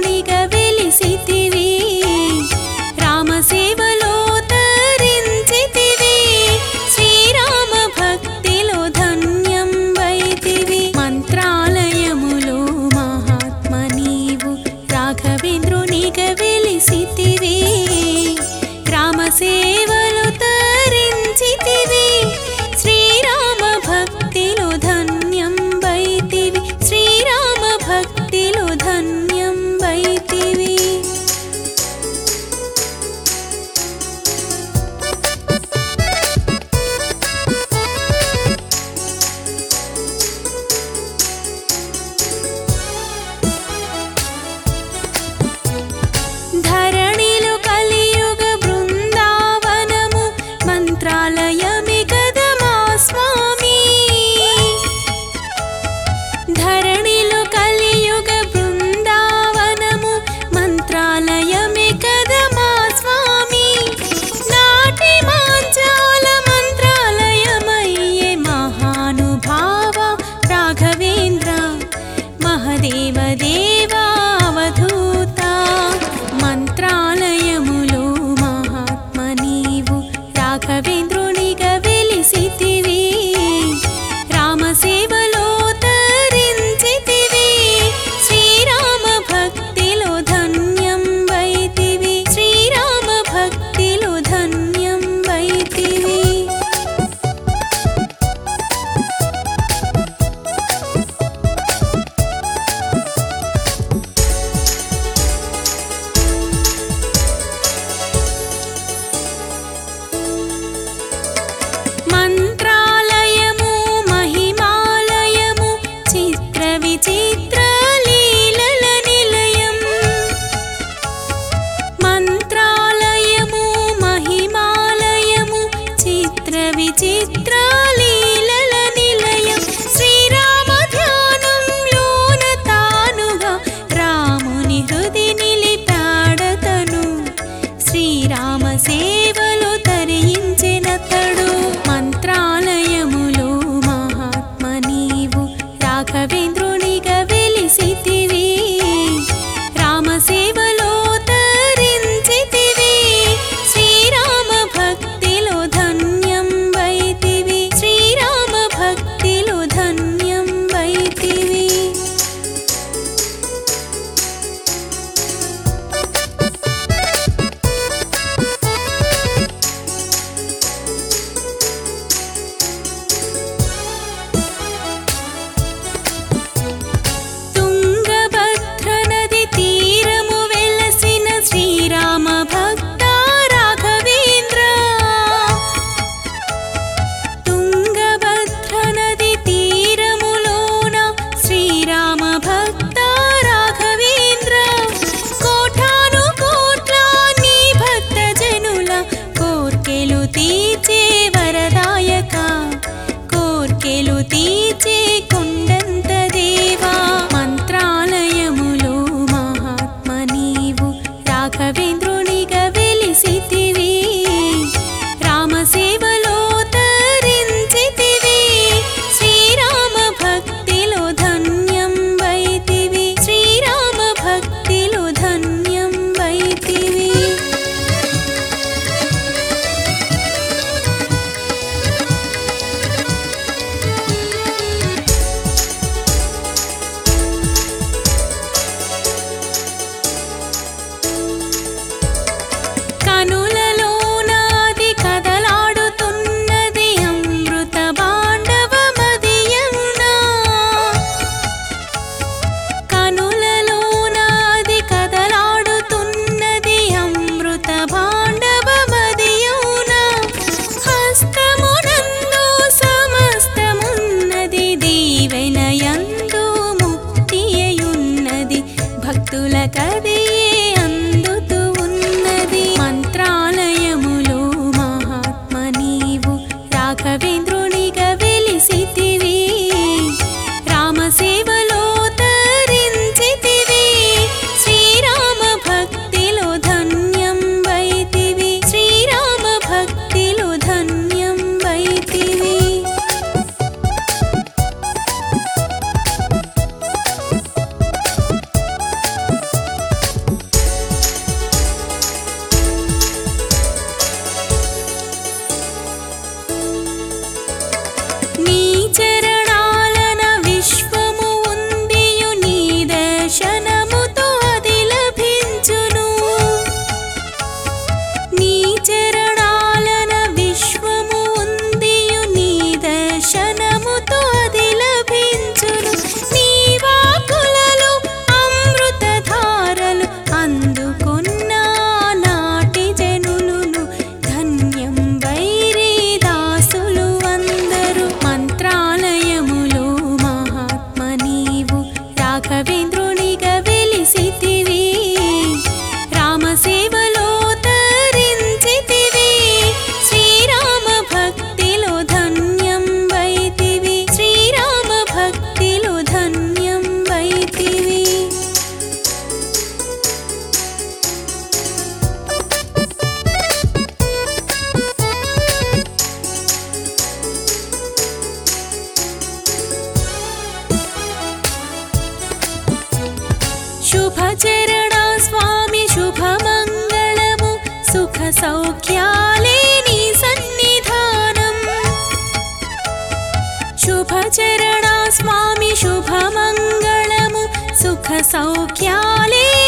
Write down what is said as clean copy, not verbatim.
రాఘవేంద్రునిగా వెలిసితివి రామసేవలో తరించితివి శ్రీరామ భక్తిలో ధన్యం వైతివి మంత్రాలయములో మహాత్మ నీవు రాఘవేంద్రునిగా వెలిసితివి రామసేవలో తరించితివి శ్రీరామ భక్తిలో ధన్యం వైతివి శ్రీరామ భక్తిలో ధన్యం వైతివి ధరణిలో కలియుగ బృందావనము మంత్రాలయమే కదా మా స్వామి ధరణిలో కలియుగ బృందావనము మంత్రాలయమే కదా మా స్వామి నాటి మాంచాల మంత్రాలయమయ్యే మహానుభావ రాఘవేంద్ర మహదేవ దేవా అవధూత మంత్రాలయములో మహాత్మ నీవు రాఘవేంద్రునిగా వెలిసితివి రామసేవలో తరించితివి శ్రీరామ భక్తిలో ధన్యం వైతివి శ్రీరామ భక్తిలో ధన్యం వైతివి మంత్రాలయము మహిమాలయము చిత్ర విచిత్ర లీలల నిలయం మంత్రాలయము మహిమాలయము చిత్ర విచిత్ర లీలల నిలయం శ్రీరామ ధ్యానంలోన తానుగా రాముని హృది నిలిపాడతను శ్రీరామ సేవలో తరించెనతడు మంత్రాలయములో మహాత్మ నీవు రాఘవేంద్రునిగా వెలిసితివి రామసేవలో తరించితివి శ్రీరామ భక్తిలో ధన్యం వైతివి శ్రీరామ భక్తిలో ధన్యం వైతివి తుంగభద్ర నది తీరము వెలసిన శ్రీరామ భక్త రాఘవేంద్ర తుంగభద్ర నది తీరములోన శ్రీరామ భక్త రాఘవేంద్ర కోటాను కోట్ల నీ భక్త జనుల కోర్కెలు తీర్చే వరదాయక కోర్కెలు తీర్చే కొండంత దేవా మంత్రాలయములో మహాత్మ నీవు రాఘవేంద్రునిగా వెలిసితివి రామసేవలో తరించితివి శ్రీరామ భక్తిలో ధన్యం వైతివి శ్రీరామ భక్తిలో ధన్యం వైతివి కనులలో నాది కదలాడుతున్నది అమృత భాండవమదియౌనా కనులలో నాది కదలాడుతున్నది అమృత భాండవమదియౌనా హస్తమునందు సమస్తమున్నది దీవెనయందు ముక్తియున్నది భక్తులకదే అందుతూ ఉన్నది మంత్రాలయములో మహాత్మ నీవు రాఘవేంద్రునిగా వెలిసితివి రామసేవలో తరించితివి శ్రీరామ భక్తిలో ధన్యం వైతివి శ్రీరామ భక్తిలో ధన్యం వైతివి శుభచరణా స్వామి శుభమంగళము సుఖ సౌఖ్యాలే నీ సన్నిధానం శుభచరణా స్వామి శుభమంగళము సుఖ సౌఖ్యాలే